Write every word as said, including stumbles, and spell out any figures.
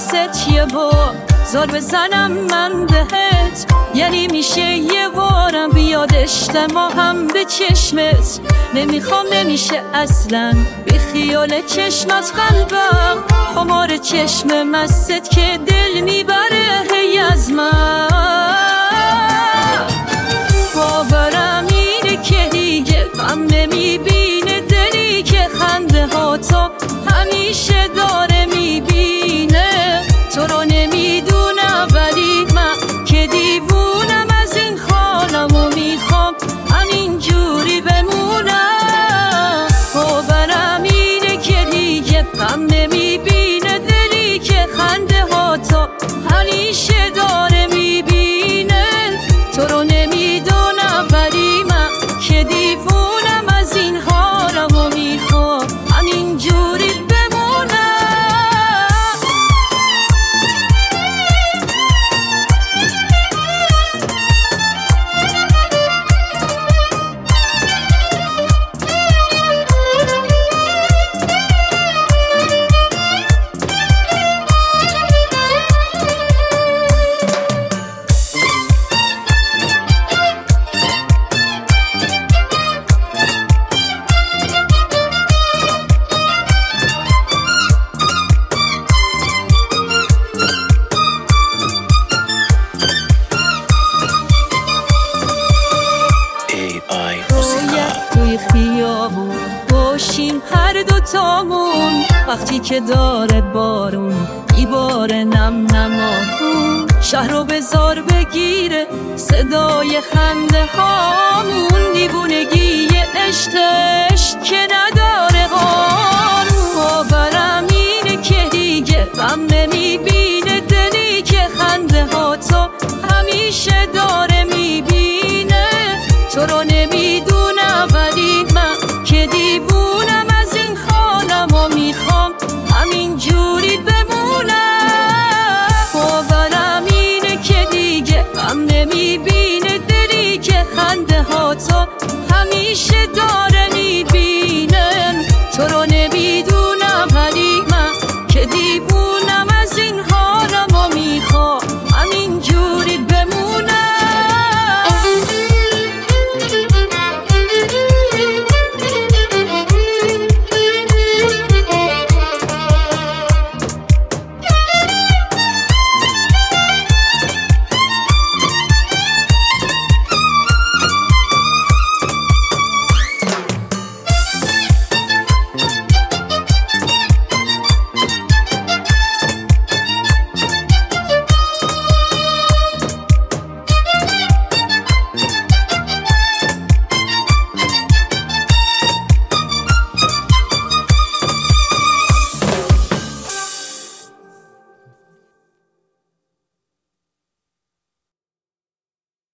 واسه یه بار زار بزنم من بهت، یعنی میشه یه بارم بیاد عشق ما هم به چشمت. نمیخوام نمیشه اصلا بی خیال چشمت قلبم خمار چشم مست که دل میبره هی از من. باورم اینه که دیگه غم نمیبینه دلی که خنده ها تو همیشه داره میبینه. تو رو نمیدونم ولی من که دیوونم از این خانم و میخوام همین جوری بمونم. باورم اینه که دیگه غم نمیبینه دلی که خنده ها تو همیشه داره میبینه. تو رو نمیدونم ولی من که دیوونم از این حالم و میخوام همین جوری بمونم. توی خیابون باشیم هر دوتامون، وقتی که داره بارون میباره نم نمامون. شهر رو بذار بگیره صدای خنده هامون، دیوونگی عشقش که نداره قانون. باورم اینه که دیگه غم نمیبینه دلی که خنده ها تو همیشه داره میبینه. تو رو نمیدونم ولی من که دیوونم از این حالم و میخوام همین جوری بمونم. باورم اینه که دیگه غم نمیبینه دلی که خنده ها تو همیشه داره